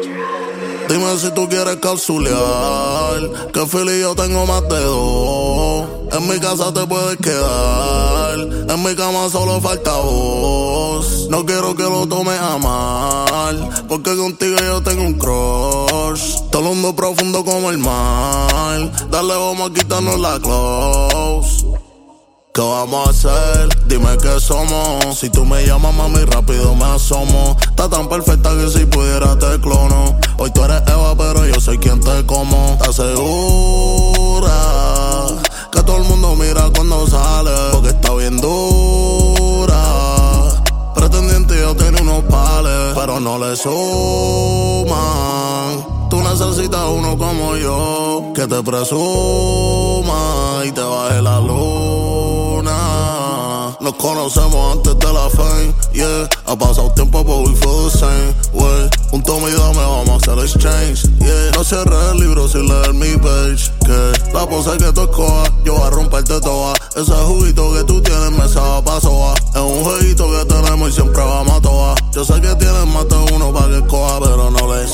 Dime si tú quieres capsulear, que Philly yo tengo más de dos. En mi casa te puedes quedar, en mi cama solo falta vos. No quiero que lo tomes a mal, porque contigo yo tengo un crush. Todo hondo profundo como el mar, dale vamos a quitarnos la clothes. ¿Qué vamos a hacer? Dime qué somos. Si tú me llamas, mami, rápido me asomo. Está tan perfecta que si pudiera te clono. Hoy tú eres Eva, pero yo soy quien te como. ¿Estás segura? Que todo el mundo mira cuando sale, porque está bien dura. Pretendiente yo tengo unos pales, pero no le suman. Tú necesitas uno como yo, que te presuma y te baje la luna. Nos conocemos antes de la fame, yeah. Ha pasado tiempo but we feel the same way. Un toma y dame, vamos a hacer exchange, yeah. No cierres el libro sin leer mi page, que la pose que tú escojas, yo voy a romperte toda. Ese juguito que tú tienes me sabe pa' soba. Es un jueguito que tenemos y siempre vamos a toa. Yo sé que tienes más de uno pa' que escoja, pero no le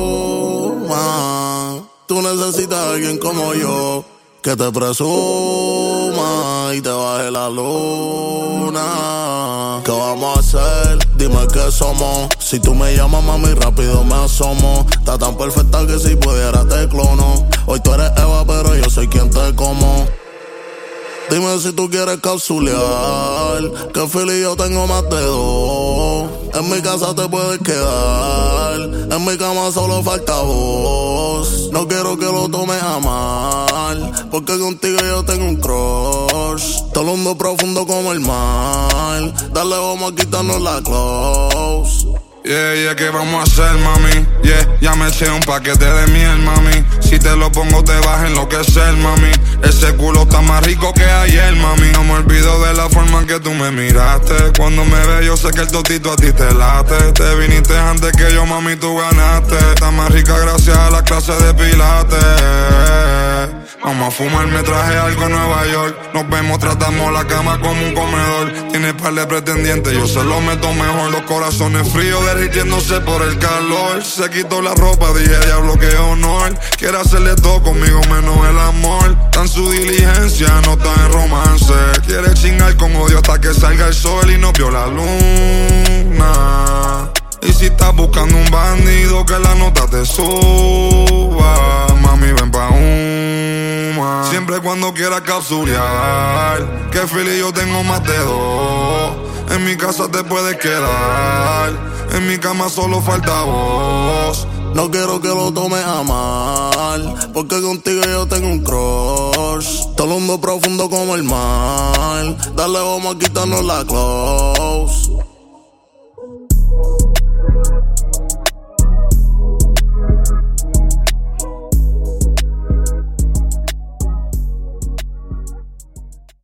suma. Tú necesitas a alguien como yo, que te presuma y te baje la luna. ¿Qué vamos a hacer? Dime qué somos. Si tú me llamas, mami, rápido me asomo. Está tan perfecta que si pudiera te clono. Hoy tú eres Eva, pero yo soy quien te como. Dime si tú quieres capsulear, que Philly yo tengo más de dos. En mi casa te puedes quedar, en mi cama solo falta vos. No quiero que lo tomes a mal, porque contigo yo tengo un crush. Todo hondo profundo como el mar, dale vamos a quitarnos la clothes. Yeah, ¿qué vamos a hacer, mami? Yeah, ya me eché un paquete de miel, mami. Si te lo pongo te vas a enloquecer, mami. Ese culo está más rico que ayer, mami. No me olvido de la forma en que tú me miraste. Cuando me ves yo sé que el totito a ti te late. Te viniste antes que yo, mami, tú ganaste. Está más rica gracias a la clase de pilates. Vamos a fumar, me traje algo en Nueva York. Nos vemos, tratamos la cama como un comedor. Tienes par de pretendientes, yo se lo meto mejor. Los corazones fríos derritiéndose por el calor. Se quitó la ropa, dije diablo que honor. Quiere hacerle todo conmigo menos el amor. Tan su diligencia, no está en romance. Quiere chingar con odio hasta que salga el sol y no vio la luna. Y si estás buscando un bandido que la nota te suba, mami ven pa' una. Siempre cuando quieras capsulear, que Philly yo tengo más de dos. En mi casa te puedes quedar, en mi cama solo falta vos. No quiero que lo tomes a mal, porque contigo yo tengo un crush. Todo hondo profundo como el mar, dale vamos a quitarnos la clothes.